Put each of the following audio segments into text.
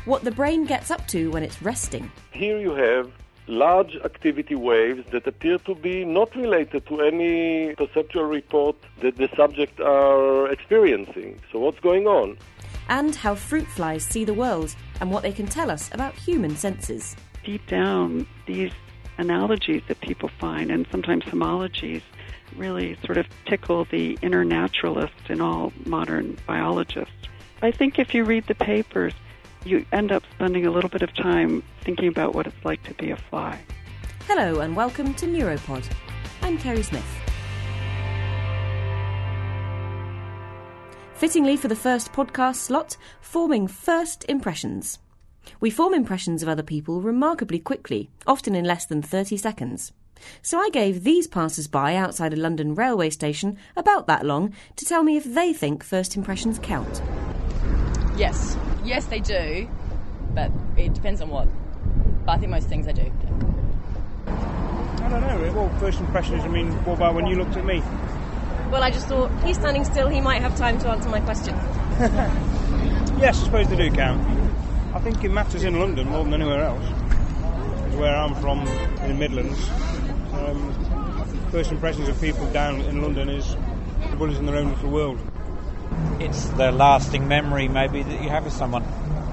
what the brain gets up to when it's resting. Here you have large activity waves that appear to be not related to any perceptual report that the subjects are experiencing. So what's going on? And how fruit flies see the world and what they can tell us about human senses. Deep down, these analogies that people find, and sometimes homologies, really sort of tickle the inner naturalist in all modern biologists. I think if you read the papers, you end up spending a little bit of time thinking about what it's like to be a fly. Hello and welcome to Neuropod. I'm Kerry Smith. Fittingly for the first podcast slot, forming first impressions. We form impressions of other people remarkably quickly, often in less than 30 seconds. So I gave these passers-by outside a London railway station about that long to tell me if they think first impressions count. Yes. Yes, they do, but it depends on what. But I think most things they do. I don't know. Well, first impressions, what about when you looked at me? Well, I just thought, he's standing still, he might have time to answer my question. Yes, I suppose they do count. I think it matters in London more than anywhere else. It's where I'm from, in the Midlands. First impressions of people down in London is everybody's in their own little world. It's the lasting memory, maybe, that you have of someone.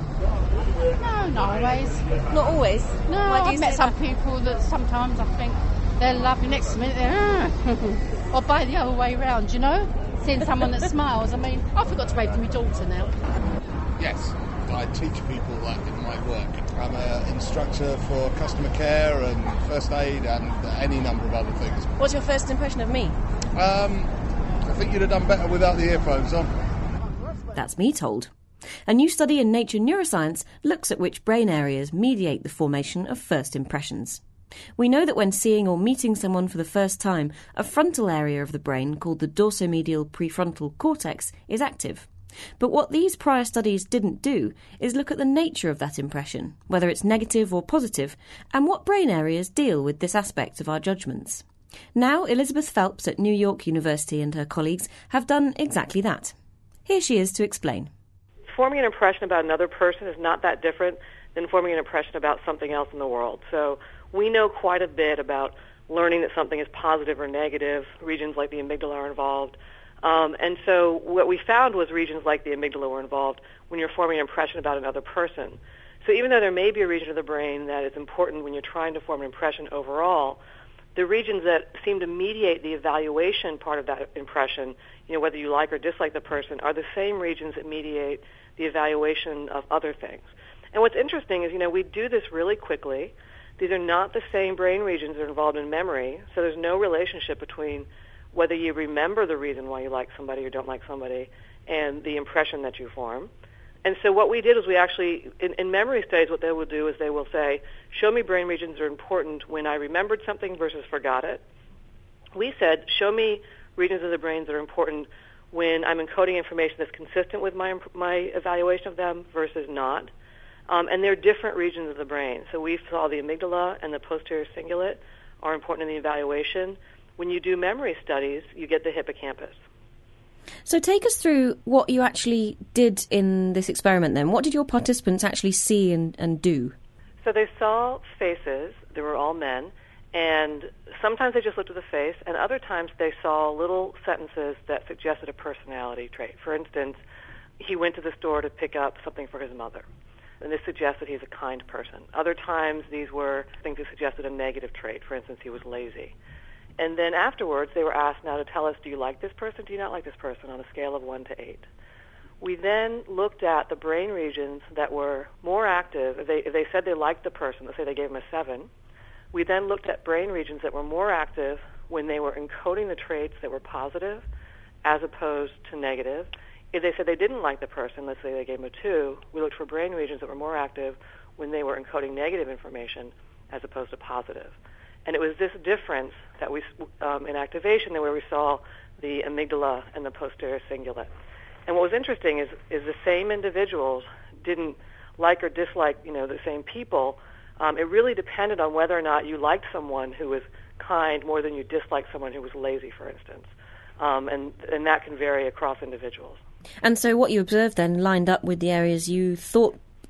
No, not always. Not always? No, I've met some people that sometimes I think they're lovely, next minute they're or by the other way round, you know? Seeing someone that smiles, I forgot to wave to my daughter now. Yes, I teach people that in my work. I'm an instructor for customer care and first aid and any number of other things. What's your first impression of me? I think you'd have done better without the earphones on. That's me told. A new study in Nature Neuroscience looks at which brain areas mediate the formation of first impressions. We know that when seeing or meeting someone for the first time, a frontal area of the brain called the dorsomedial prefrontal cortex is active. But what these prior studies didn't do is look at the nature of that impression, whether it's negative or positive, and what brain areas deal with this aspect of our judgments. Now, Elizabeth Phelps at New York University and her colleagues have done exactly that. Here she is to explain. Forming an impression about another person is not that different than forming an impression about something else in the world. So we know quite a bit about learning that something is positive or negative. Regions like the amygdala are involved. And so what we found was regions like the amygdala were involved when you're forming an impression about another person. So even though there may be a region of the brain that is important when you're trying to form an impression overall, the regions that seem to mediate the evaluation part of that impression, whether you like or dislike the person, are the same regions that mediate the evaluation of other things. And what's interesting is, we do this really quickly. These are not the same brain regions that are involved in memory, so there's no relationship between whether you remember the reason why you like somebody or don't like somebody and the impression that you form. And so what we did is we actually, in memory studies, what they will do is they will say, show me brain regions that are important when I remembered something versus forgot it. We said, show me regions of the brain that are important when I'm encoding information that's consistent with my evaluation of them versus not. And they're different regions of the brain. So we saw the amygdala and the posterior cingulate are important in the evaluation. When you do memory studies, you get the hippocampus. So take us through what you actually did in this experiment then. What did your participants actually see and do? So they saw faces. They were all men. And sometimes they just looked at the face, and other times they saw little sentences that suggested a personality trait. For instance, he went to the store to pick up something for his mother, and this suggested he's a kind person. Other times these were things that suggested a negative trait. For instance, he was lazy. And then afterwards, they were asked now to tell us, do you like this person, do you not like this person, on a scale of 1 to 8. We then looked at the brain regions that were more active. If they said they liked the person, let's say they gave them a 7, we then looked at brain regions that were more active when they were encoding the traits that were positive as opposed to negative. If they said they didn't like the person, let's say they gave them a 2, we looked for brain regions that were more active when they were encoding negative information as opposed to positive. And it was this difference that we, in activation, where we saw the amygdala and the posterior cingulate. And what was interesting is the same individuals didn't like or dislike, the same people. It really depended on whether or not you liked someone who was kind more than you disliked someone who was lazy, for instance. And that can vary across individuals. And so what you observed then lined up with the areas you thought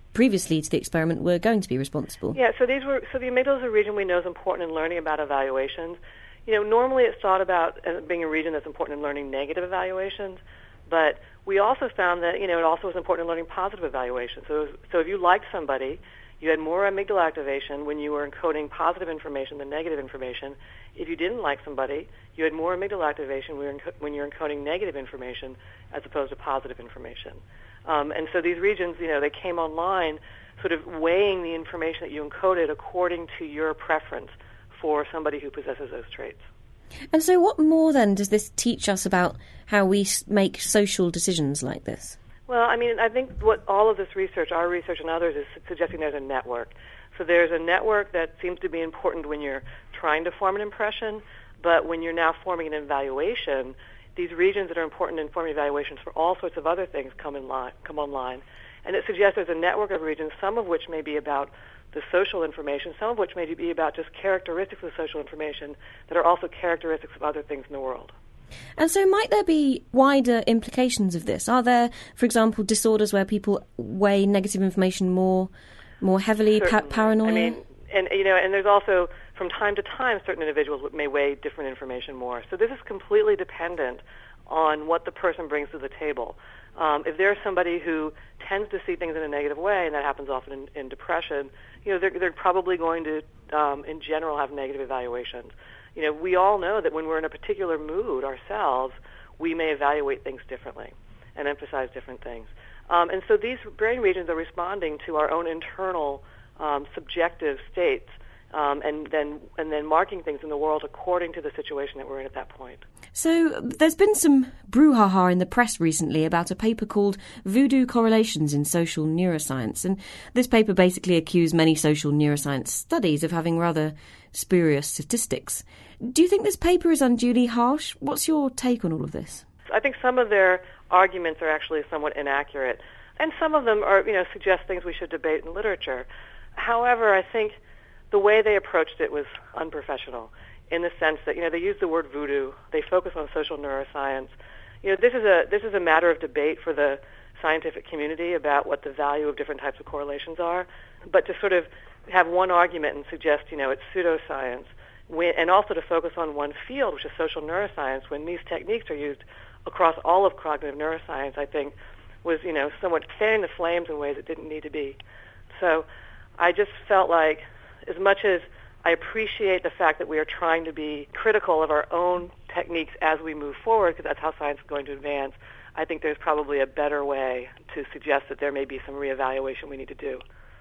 previously to the experiment were going to be responsible. Yeah, so the amygdala is a region we know is important in learning about evaluations. Normally it's thought about as being a region that's important in learning negative evaluations, but we also found that, it also was important in learning positive evaluations. So if you liked somebody, you had more amygdala activation when you were encoding positive information than negative information. If you didn't like somebody, you had more amygdala activation when you're encoding negative information as opposed to positive information. And so these regions, they came online sort of weighing the information that you encoded according to your preference for somebody who possesses those traits. And so what more then does this teach us about how we make social decisions like this? Well, I think what all of this research, our research and others, is suggesting there's a network. So there's a network that seems to be important when you're trying to form an impression, but when you're now forming an evaluation, these regions that are important in forming evaluations for all sorts of other things come online. And it suggests there's a network of regions, some of which may be about the social information, some of which may be about just characteristics of social information that are also characteristics of other things in the world. And so might there be wider implications of this? Are there, for example, disorders where people weigh negative information more heavily, paranoia? And there's also, from time to time, certain individuals may weigh different information more. So this is completely dependent on what the person brings to the table. If there's somebody who tends to see things in a negative way, and that happens often in depression, they're probably going to, in general, have negative evaluations. We all know that when we're in a particular mood ourselves, we may evaluate things differently and emphasize different things. And so these brain regions are responding to our own internal subjective states, and then marking things in the world according to the situation that we're in at that point. So there's been some brouhaha in the press recently about a paper called Voodoo Correlations in Social Neuroscience, and this paper basically accused many social neuroscience studies of having rather spurious statistics. Do you think this paper is unduly harsh? What's your take on all of this? I think some of their arguments are actually somewhat inaccurate, and some of them are, suggest things we should debate in literature. However, I think the way they approached it was unprofessional in the sense that, they use the word voodoo. They focus on social neuroscience. This is a matter of debate for the scientific community about what the value of different types of correlations are. But to sort of have one argument and suggest, it's pseudoscience, and also to focus on one field, which is social neuroscience, when these techniques are used across all of cognitive neuroscience, I think was, somewhat fanning the flames in ways it didn't need to be. So I just felt like, as much as I appreciate the fact that we are trying to be critical of our own techniques as we move forward, because that's how science is going to advance, I think there's probably a better way to suggest that there may be some reevaluation we need to do.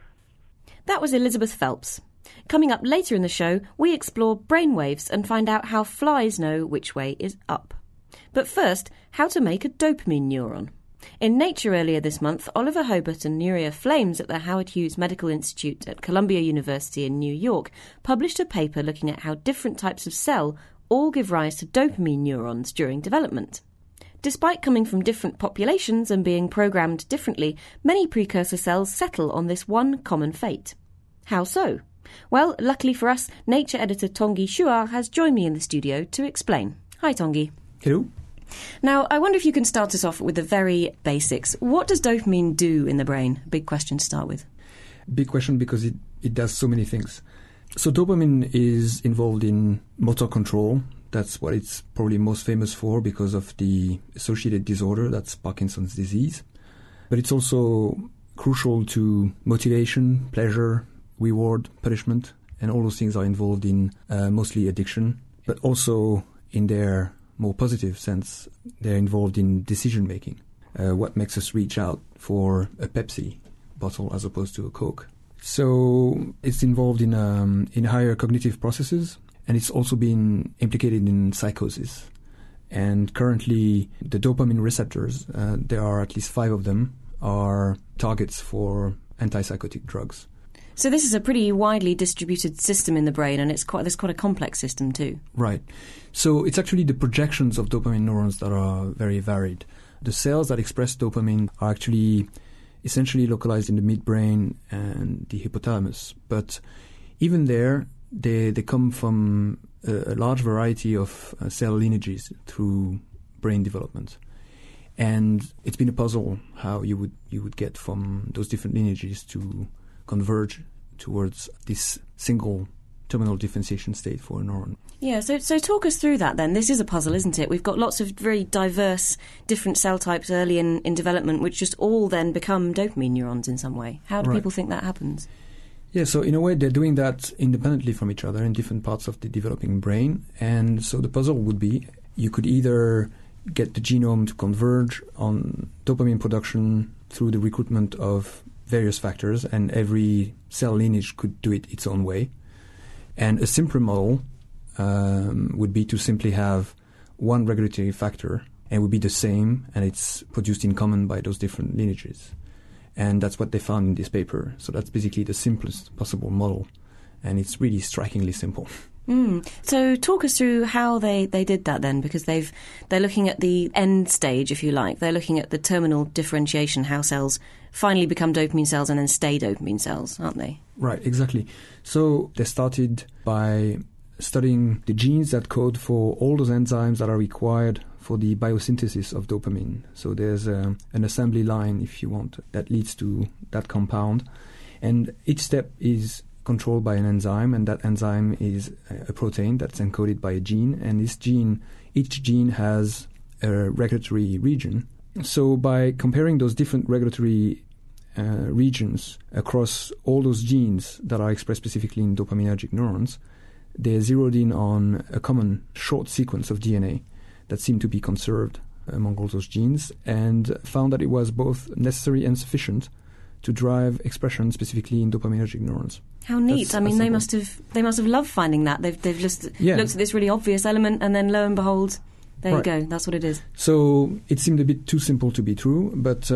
That was Elizabeth Phelps. Coming up later in the show, we explore brainwaves and find out how flies know which way is up. But first, how to make a dopamine neuron. In Nature earlier this month, Oliver Hobart and Nuria Flames at the Howard Hughes Medical Institute at Columbia University in New York published a paper looking at how different types of cell all give rise to dopamine neurons during development. Despite coming from different populations and being programmed differently, many precursor cells settle on this one common fate. How so? Well, luckily for us, Nature editor Tanguy Chouard has joined me in the studio to explain. Hi, Tanguy. Hello. Now, I wonder if you can start us off with the very basics. What does dopamine do in the brain? Big question to start with. Big question because it does so many things. So dopamine is involved in motor control. That's what it's probably most famous for because of the associated disorder, that's Parkinson's disease. But it's also crucial to motivation, pleasure, reward, punishment, and all those things are involved in mostly addiction, but also in their more positive sense, they're involved in decision-making. What makes us reach out for a Pepsi bottle as opposed to a Coke? So it's involved in higher cognitive processes, and it's also been implicated in psychosis. And currently, the dopamine receptors, there are at least 5 of them, are targets for antipsychotic drugs. So this is a pretty widely distributed system in the brain, and there's quite a complex system too. Right. So it's actually the projections of dopamine neurons that are very varied. The cells that express dopamine are actually essentially localized in the midbrain and the hypothalamus. But even there, they come from a large variety of cell lineages through brain development. And it's been a puzzle how you would get from those different lineages to converge towards this single terminal differentiation state for a neuron. Yeah, so talk us through that then. This is a puzzle, isn't it? We've got lots of very diverse, different cell types early in development, which just all then become dopamine neurons in some way. How do people think that happens? Yeah, so in a way they're doing that independently from each other in different parts of the developing brain. And so the puzzle would be you could either get the genome to converge on dopamine production through the recruitment of various factors, and every cell lineage could do it its own way. And a simpler model would be to simply have one regulatory factor, and it would be the same, and it's produced in common by those different lineages. And that's what they found in this paper. So that's basically the simplest possible model, and it's really strikingly simple. So talk us through how they did that then, because they're looking at the end stage, if you like. They're looking at the terminal differentiation, how cells finally become dopamine cells and then stay dopamine cells, aren't they? Right, exactly. So they started by studying the genes that code for all those enzymes that are required for the biosynthesis of dopamine. So there's an assembly line, if you want, that leads to that compound. And each step is controlled by an enzyme, and that enzyme is a protein that's encoded by a gene. And each gene has a regulatory region. So by comparing those different regulatory regions across all those genes that are expressed specifically in dopaminergic neurons, they zeroed in on a common short sequence of DNA that seemed to be conserved among all those genes, and found that it was both necessary and sufficient to drive expression specifically in dopaminergic neurons. How neat! I mean, they must have loved finding that. They've just looked at this really obvious element, and then lo and behold, there you go. That's what it is. So it seemed a bit too simple to be true, but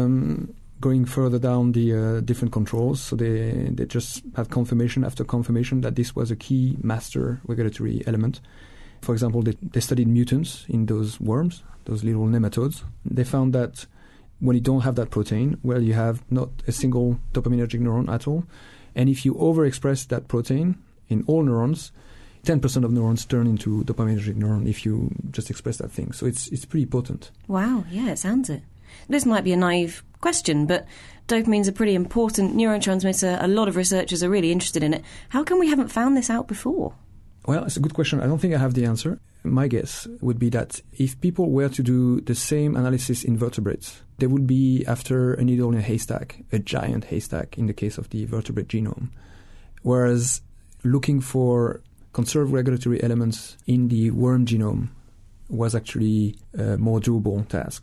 going further down the different controls, so they just had confirmation after confirmation that this was a key master regulatory element. For example, they studied mutants in those worms, those little nematodes. They found that when you don't have that protein, well, you have not a single dopaminergic neuron at all. And if you overexpress that protein in all neurons, 10% of neurons turn into dopaminergic neuron if you just express that thing. So it's pretty potent. Wow, yeah, it sounds it. This might be a naive question, but dopamine's a pretty important neurotransmitter. A lot of researchers are really interested in it. How come we haven't found this out before? Well, it's a good question. I don't think I have the answer. My guess would be that if people were to do the same analysis in vertebrates, they would be after a needle in a haystack, a giant haystack in the case of the vertebrate genome. Whereas looking for conserved regulatory elements in the worm genome was actually a more doable task.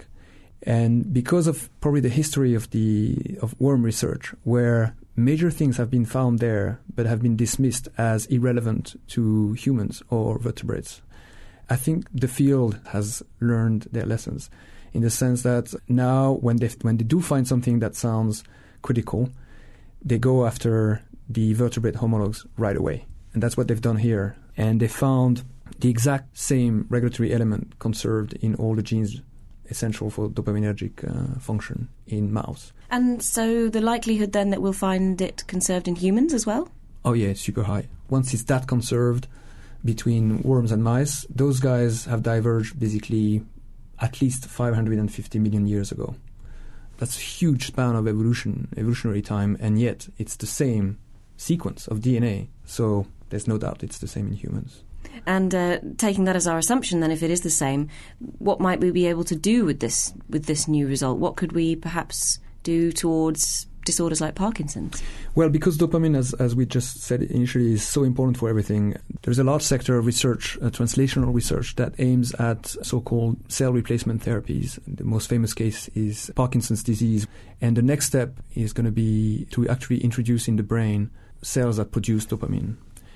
And because of probably the history of worm research, where major things have been found there but have been dismissed as irrelevant to humans or vertebrates, I think the field has learned their lessons in the sense that now when they do find something that sounds critical, they go after the vertebrate homologs right away. And that's what they've done here. And they found the exact same regulatory element conserved in all the genes essential for dopaminergic function in mouse. And so the likelihood then that we'll find it conserved in humans as well? Oh yeah, it's super high. Once it's that conserved between worms and mice, those guys have diverged basically at least 550 million years ago. That's a huge span of evolutionary time, and yet it's the same sequence of DNA. So there's no doubt it's the same in humans. And taking that as our assumption, then, if it is the same, what might we be able to do with this new result? What could we perhaps do towards disorders like Parkinson's? Well, because dopamine, as we just said initially, is so important for everything, there's a large sector of research, translational research, that aims at so-called cell replacement therapies. The most famous case is Parkinson's disease. And the next step is going to be to actually introduce in the brain cells that produce dopamine.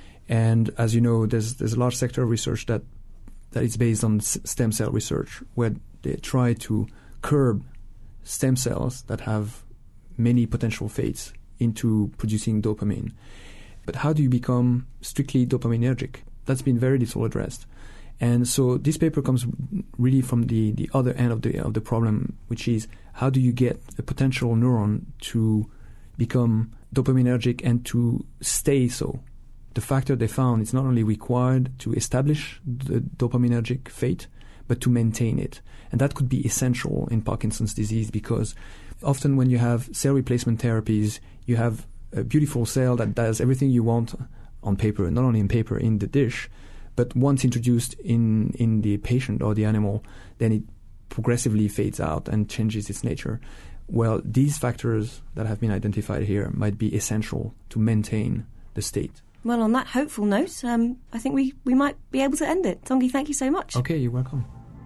And as you know, there's a large sector of research that is based on stem cell research, where they try to curb stem cells that have many potential fates into producing dopamine. But how do you become strictly dopaminergic? That's been very little addressed. And so this paper comes really from the other end of the problem, which is how do you get a potential neuron to become dopaminergic and to stay so the factor they found is not only required to establish the dopaminergic fate, but to maintain it. And that could be essential in Parkinson's disease, because often when you have cell replacement therapies, you have a beautiful cell that does everything you want on paper, not only in paper, in the dish, but once introduced in the patient or the animal, then it progressively fades out and changes its nature. Well, these factors that have been identified here might be essential to maintain the state. Well, on that hopeful note, I think we might be able to end it. Tanguy, thank you so much. Okay, you're welcome.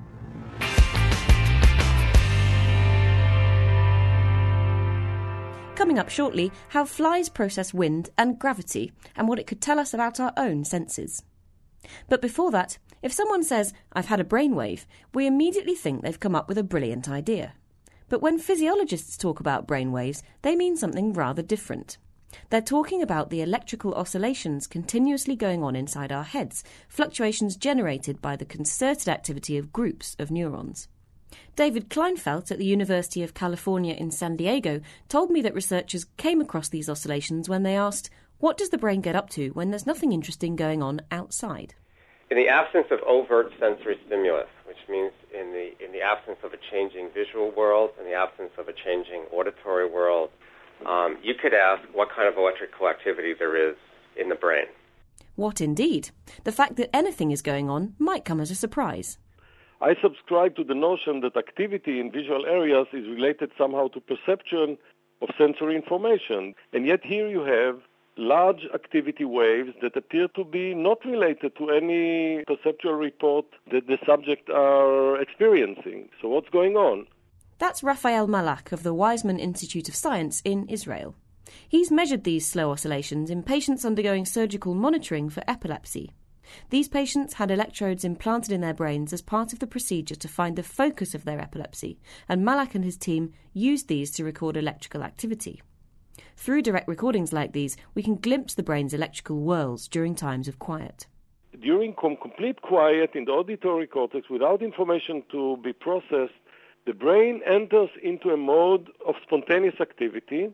Coming up shortly, how flies process wind and gravity and what it could tell us about our own senses. But before that, if someone says, "I've had a brainwave," we immediately think they've come up with a brilliant idea. But when physiologists talk about brainwaves, they mean something rather different. They're talking about the electrical oscillations continuously going on inside our heads, fluctuations generated by the concerted activity of groups of neurons. David Kleinfeld at the University of California in San Diego told me that researchers came across these oscillations when they asked, what does the brain get up to when there's nothing interesting going on outside? In the absence of overt sensory stimulus, which means in the absence of a changing visual world, in the absence of a changing auditory world, you could ask what kind of electrical activity there is in the brain. What indeed? The fact that anything is going on might come as a surprise. I subscribe to the notion that activity in visual areas is related somehow to perception of sensory information. And yet here you have large activity waves that appear to be not related to any perceptual report that the subject are experiencing. So what's going on? That's Raphael Malak of the Weizmann Institute of Science in Israel. He's measured these slow oscillations in patients undergoing surgical monitoring for epilepsy. These patients had electrodes implanted in their brains as part of the procedure to find the focus of their epilepsy, and Malak and his team used these to record electrical activity. Through direct recordings like these, we can glimpse the brain's electrical whirls during times of quiet. During complete quiet in the auditory cortex, without information to be processed, the brain enters into a mode of spontaneous activity.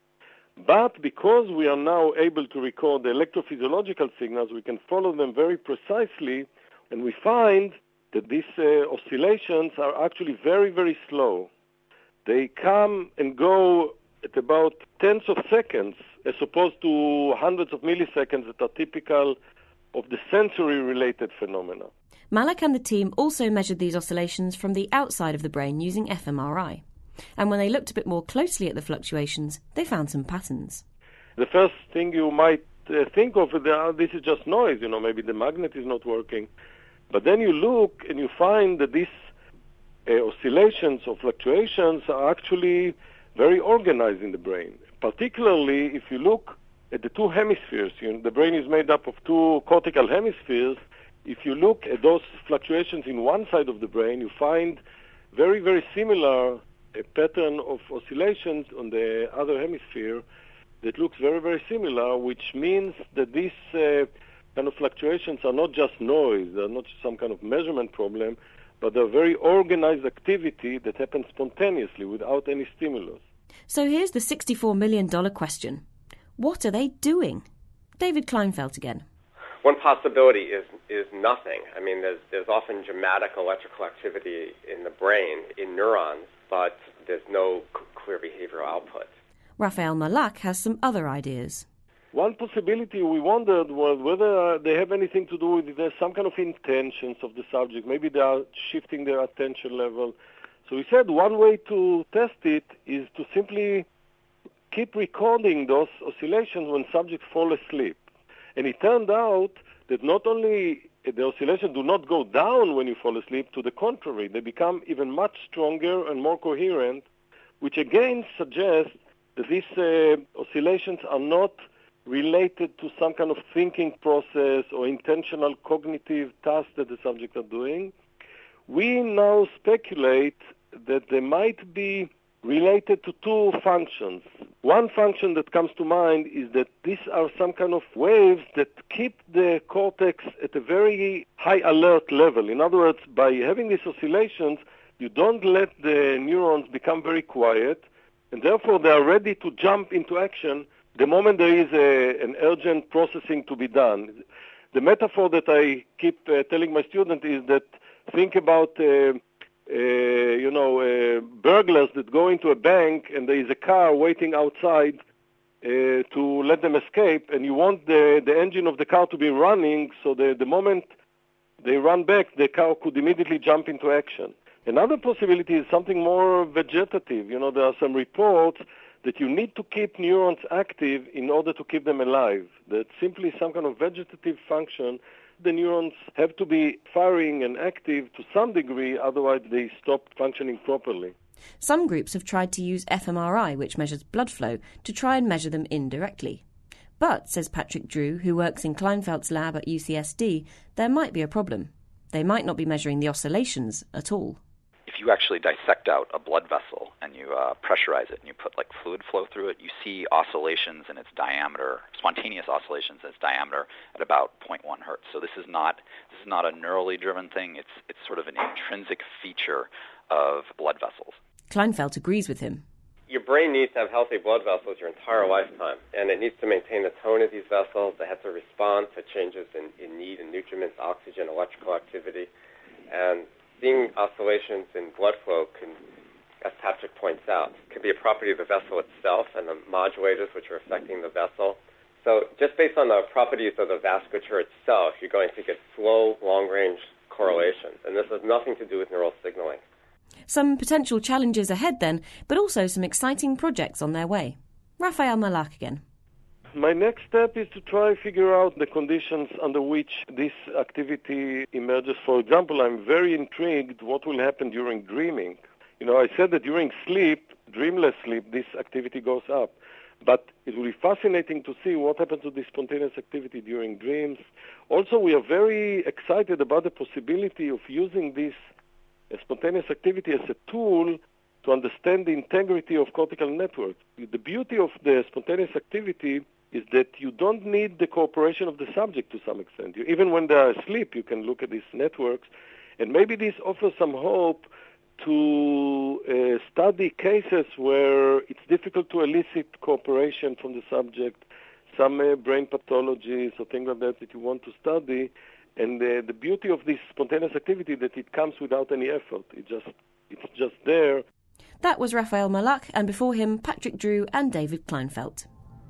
But because we are now able to record the electrophysiological signals, we can follow them very precisely, and we find that these oscillations are actually very, very slow. They come and go at about tenths of seconds, as opposed to hundreds of milliseconds that are typical of the sensory-related phenomena. Malak and the team also measured these oscillations from the outside of the brain using fMRI. And when they looked a bit more closely at the fluctuations, they found some patterns. The first thing you might think of, this is just noise, maybe the magnet is not working. But then you look and you find that these oscillations or fluctuations are actually very organized in the brain. Particularly if you look at the two hemispheres, the brain is made up of two cortical hemispheres. If you look at those fluctuations in one side of the brain, you find very, very similar a pattern of oscillations on the other hemisphere that looks very, very similar, which means that these kind of fluctuations are not just noise, they're not some kind of measurement problem, but they're very organized activity that happens spontaneously without any stimulus. So here's the $64 million question. What are they doing? David Kleinfeld again. One possibility is nothing. I mean, there's often dramatic electrical activity in the brain, in neurons, but there's no clear behavioral output. Raphael Malak has some other ideas. One possibility we wondered was whether they have anything to do with there's some kind of intentions of the subject. Maybe they are shifting their attention level. So we said one way to test it is to simply keep recording those oscillations when subjects fall asleep. And it turned out that not only the oscillations do not go down when you fall asleep, to the contrary, they become even much stronger and more coherent, which again suggests that these oscillations are not related to some kind of thinking process or intentional cognitive task that the subjects are doing. We now speculate that they might be related to two functions. One function that comes to mind is that these are some kind of waves that keep the cortex at a very high alert level. In other words, by having these oscillations, you don't let the neurons become very quiet, and therefore they are ready to jump into action the moment there is an urgent processing to be done. The metaphor that I keep telling my students is that think about burglars that go into a bank and there is a car waiting outside to let them escape, and you want the engine of the car to be running, so the moment they run back, the car could immediately jump into action. Another possibility is something more vegetative. There are some reports that you need to keep neurons active in order to keep them alive. That simply some kind of vegetative function, the neurons have to be firing and active to some degree, otherwise they stop functioning properly. Some groups have tried to use fMRI, which measures blood flow, to try and measure them indirectly. But, says Patrick Drew, who works in Kleinfeld's lab at UCSD, there might be a problem. They might not be measuring the oscillations at all. If you actually dissect out a blood vessel and you pressurize it and you put fluid flow through it, you see oscillations in its diameter, spontaneous oscillations in its diameter at about 0.1 hertz. So this is not a neurally driven thing. It's sort of an intrinsic feature of blood vessels. Kleinfeld agrees with him. Your brain needs to have healthy blood vessels your entire lifetime, and it needs to maintain the tone of these vessels. They have to respond to changes in need and nutrients, oxygen, electrical activity. And seeing oscillations in blood flow can, as Patrick points out, can be a property of the vessel itself and the modulators which are affecting the vessel. So just based on the properties of the vasculature itself, you're going to get slow, long-range correlations, and this has nothing to do with neural signaling. Some potential challenges ahead then, but also some exciting projects on their way. Raphael Malak again. My next step is to try to figure out the conditions under which this activity emerges. For example, I'm very intrigued what will happen during dreaming. I said that during sleep, dreamless sleep, this activity goes up. But it will be fascinating to see what happens to this spontaneous activity during dreams. Also, we are very excited about the possibility of using this spontaneous activity as a tool to understand the integrity of cortical networks. The beauty of the spontaneous activity is that you don't need the cooperation of the subject to some extent. Even when they are asleep, you can look at these networks, and maybe this offers some hope to study cases where it's difficult to elicit cooperation from the subject, some brain pathologies or things like that you want to study. And the beauty of this spontaneous activity that it comes without any effort. It's just there. That was Raphael Malak, and before him, Patrick Drew and David Kleinfeld.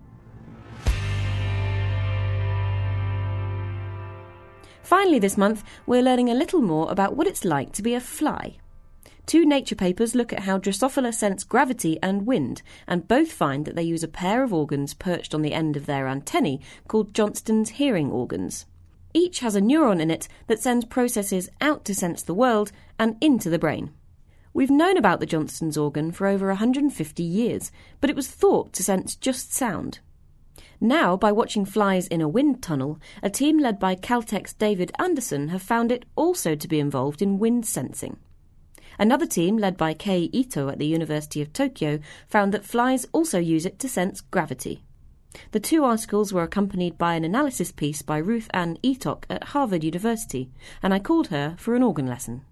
Finally this month, we're learning a little more about what it's like to be a fly. 2 Nature papers look at how Drosophila sense gravity and wind, and both find that they use a pair of organs perched on the end of their antennae called Johnston's hearing organs. Each has a neuron in it that sends processes out to sense the world and into the brain. We've known about the Johnston's organ for over 150 years, but it was thought to sense just sound. Now, by watching flies in a wind tunnel, a team led by Caltech's David Anderson have found it also to be involved in wind sensing. Another team, led by Kei Ito at the University of Tokyo, found that flies also use it to sense gravity. The 2 articles were accompanied by an analysis piece by Ruth Ann Eatock at Harvard University, and I called her for an organ lesson.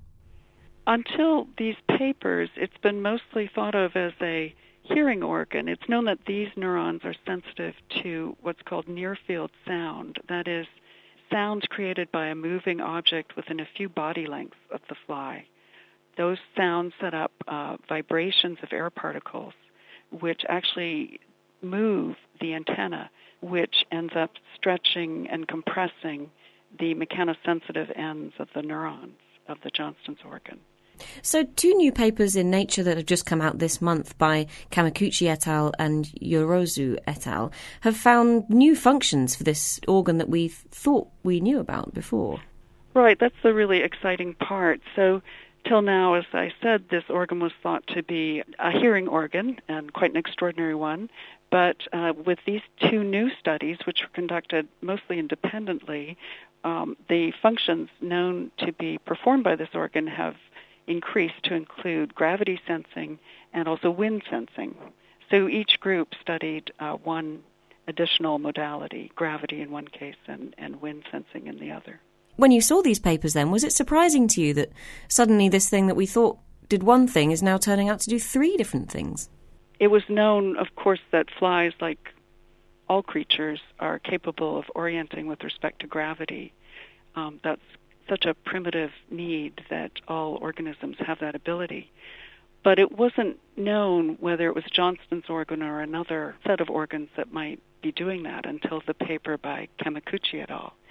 Until these papers, it's been mostly thought of as a hearing organ. It's known that these neurons are sensitive to what's called near-field sound, that is, sounds created by a moving object within a few body lengths of the fly. Those sounds set up vibrations of air particles, which actually move the antenna, which ends up stretching and compressing the mechanosensitive ends of the neurons of the Johnston's organ. So 2 new papers in Nature that have just come out this month by Kamakouchi et al. And Yorozu et al. Have found new functions for this organ that we thought we knew about before. Right, that's the really exciting part. So till now, as I said, this organ was thought to be a hearing organ, and quite an extraordinary one. But with these 2 new studies, which were conducted mostly independently, the functions known to be performed by this organ have increased to include gravity sensing and also wind sensing. So each group studied one additional modality, gravity in one case and wind sensing in the other. When you saw these papers then, was it surprising to you that suddenly this thing that we thought did one thing is now turning out to do 3 different things? It was known, of course, that flies, like all creatures are capable of orienting with respect to gravity. That's such a primitive need that all organisms have that ability. But it wasn't known whether it was Johnston's organ or another set of organs that might be doing that until the paper by Kamakuchi et al.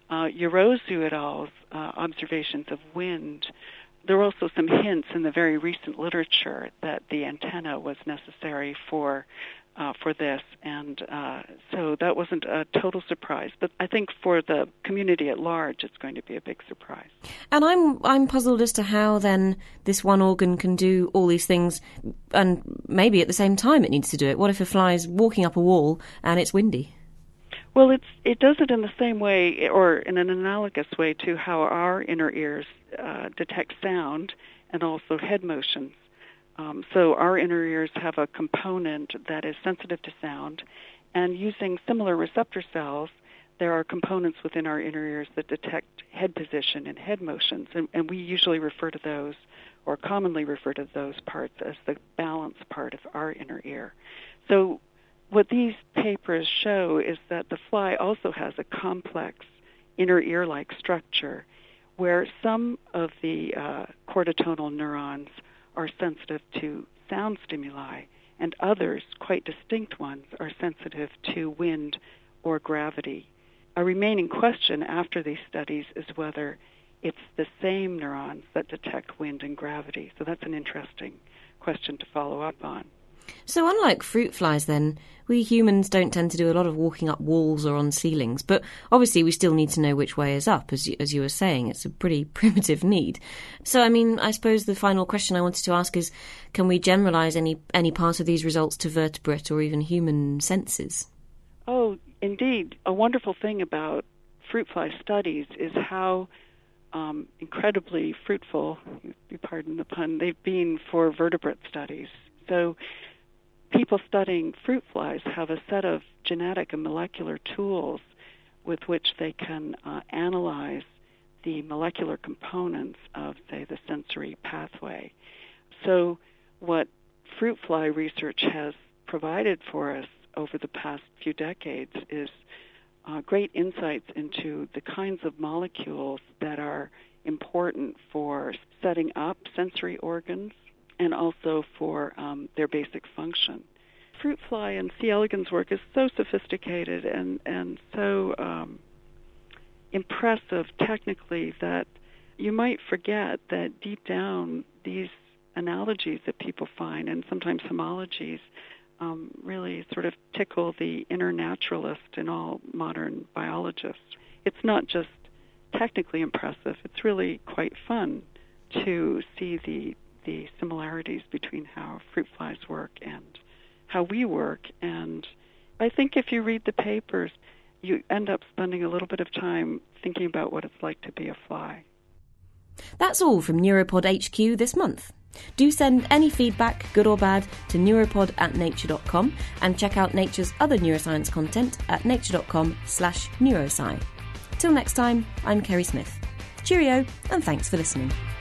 Yorozu et al.'s observations of wind. There were also some hints in the very recent literature that the antenna was necessary for this, and so that wasn't a total surprise. But I think for the community at large, it's going to be a big surprise. And I'm puzzled as to how then this one organ can do all these things, and maybe at the same time it needs to do it. What if a fly is walking up a wall and it's windy? Well, it does it in the same way, or in an analogous way, to how our inner ears detect sound and also head motions. So our inner ears have a component that is sensitive to sound, and using similar receptor cells, there are components within our inner ears that detect head position and head motions, and we usually refer to those, or commonly refer to those parts as the balance part of our inner ear. So what these papers show is that the fly also has a complex inner ear-like structure where some of the chordotonal neurons are sensitive to sound stimuli, and others, quite distinct ones, are sensitive to wind or gravity. A remaining question after these studies is whether it's the same neurons that detect wind and gravity. So that's an interesting question to follow up on. So unlike fruit flies then, we humans don't tend to do a lot of walking up walls or on ceilings, but obviously we still need to know which way is up, as you were saying. It's a pretty primitive need. So, I suppose the final question I wanted to ask is, can we generalise any part of these results to vertebrate or even human senses? Oh, indeed. A wonderful thing about fruit fly studies is how incredibly fruitful, you pardon the pun, they've been for vertebrate studies. So people studying fruit flies have a set of genetic and molecular tools with which they can analyze the molecular components of, say, the sensory pathway. So what fruit fly research has provided for us over the past few decades is great insights into the kinds of molecules that are important for setting up sensory organs and also for their basic function. Fruit fly and C. elegans work is so sophisticated and so impressive technically that you might forget that deep down these analogies that people find, and sometimes homologies, really sort of tickle the inner naturalist in all modern biologists. It's not just technically impressive, it's really quite fun to see the similarities between how fruit flies work and how we work. And I think if you read the papers, you end up spending a little bit of time thinking about what it's like to be a fly. That's all from Neuropod HQ this month. Do send any feedback, good or bad, to neuropod@nature.com and check out Nature's other neuroscience content at nature.com/neurosci. Till next time, I'm Kerry Smith. Cheerio, and thanks for listening.